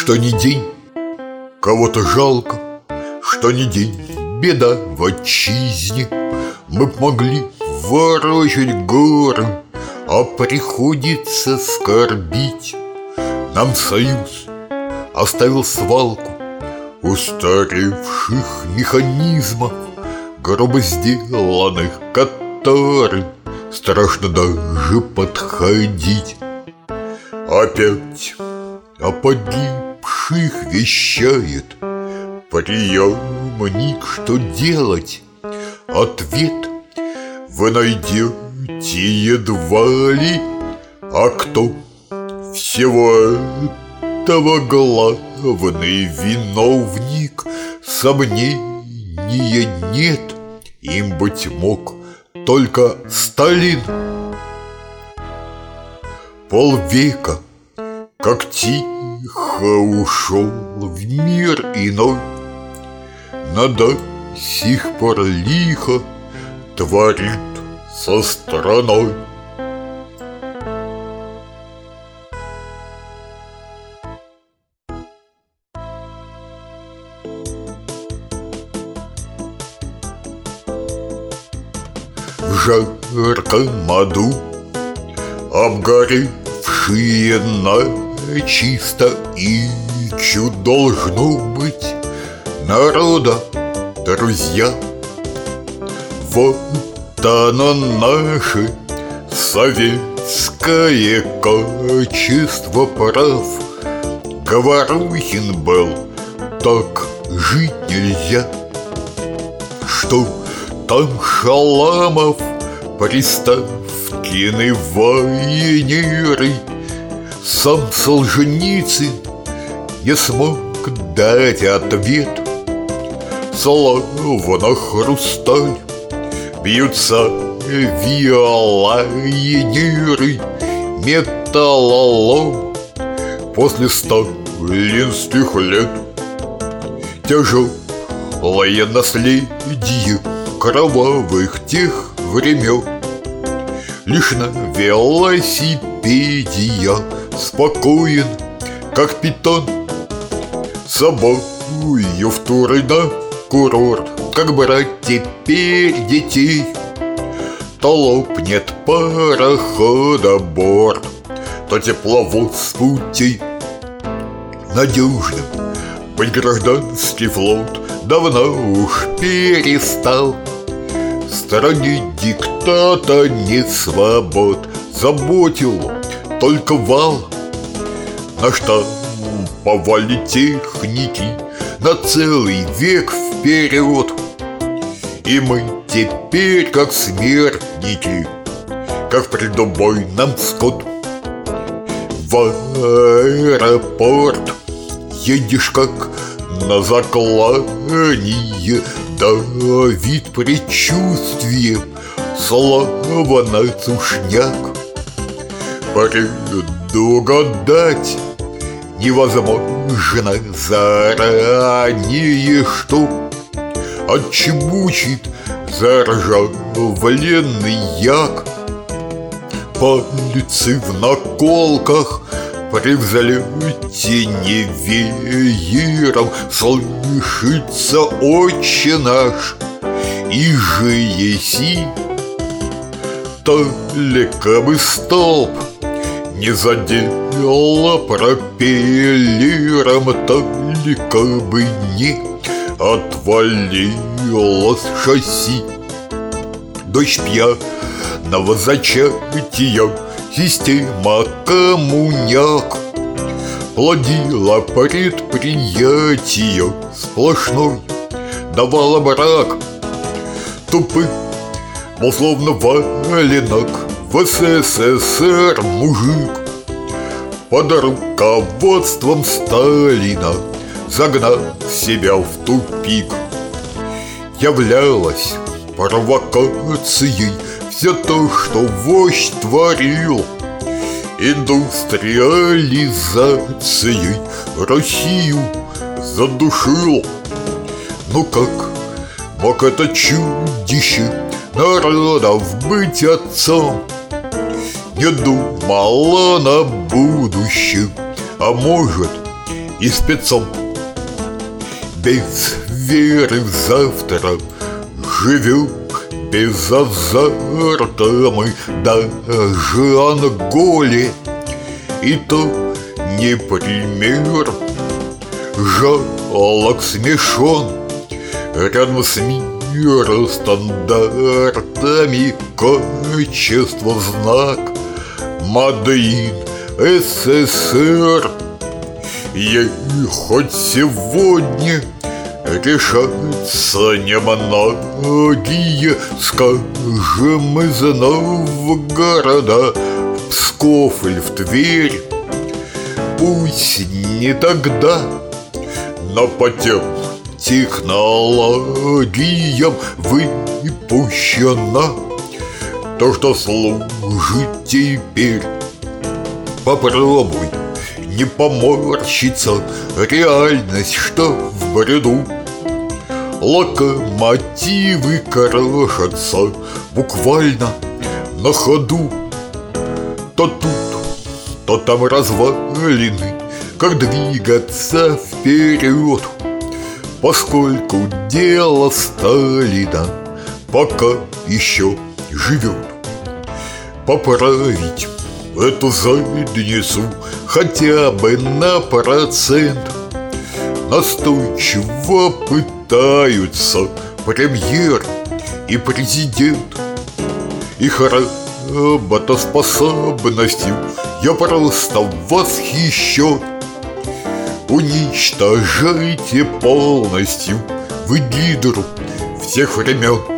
Что ни день, кого-то жалко, что ни день, беда в отчизне. Мы б могли ворочать горы, а приходится скорбить. Нам союз оставил свалку устаревших механизмов, грубо сделанных, которым страшно даже подходить. Опять о погибших вещает приемник, что делать? Ответ вы найдете едва ли. А кто всего этого главный виновник? Сомнения нет, им быть мог только Сталин. Полвека как тихо ушел в мир иной, но до сих пор лихо творит со страной. В жарком аду обгоревшие начисто и чуть должно быть народа друзья. Вот оно наше советское качество прав. Говорухин был, так жить нельзя. Что там Шаламов, Приставкины военеры, сам Солженицын не смог дать ответ. Словно хрусталь бьются виолайнеры, металлолом после сталинских лет. Тяжелое наследие кровавых тех времен. Лишь на велосипеде я спокоен, как питон. С собою в туры на курорт, как брать теперь детей? То лопнет парохода борт, то тепловоз с путей. Надежным быть гражданский флот давно уж перестал. В стране диктата нет свобод, заботил только вал. Наштамповали техники на целый век вперед, и мы теперь как смертники, как в предубойном скот. В аэропорт едешь как на заклание, давит предчувствием, слава на сушняк. Предугадать невозможно заранее, что отчебучит заржавленный як. Пальцы в наколках при взлете не веером слышится «Отче наш» и же еси. Только бы столб не задело пропеллером, только бы не отвалилось шасси. Дочь пьяного зачатия система коммуняк плодила предприятие сплошной, давала брак. Тупый, мол, словно валенок, в СССР мужик под руководством Сталина загнал себя в тупик. Являлось провокацией все то, что вождь творил, индустриализацией Россию задушил. Ну как мог это чудище народов быть отцом? Не думала на будущее, а может и спецом. Без веры в завтра живем, без азарта мы даже анголе. И то не пример, жалок смешон рядом с миростандартами. Качество знак Made in СССР. Ей хоть сегодня решатся немногие, скажем, из Новгорода в Псков или в Тверь. Пусть не тогда, но по тем технологиям выпущена то, что служит теперь. Попробуй не поморщиться, реальность, что в бреду. Локомотивы крошатся буквально на ходу. То тут, то там развалины, как двигаться вперед, поскольку дело Сталина пока еще живет. Поправить эту задницу хотя бы на процент настойчиво пытаются премьер и президент. Их работоспособностью я просто восхищен. Уничтожайте полностью вы гидру всех времен.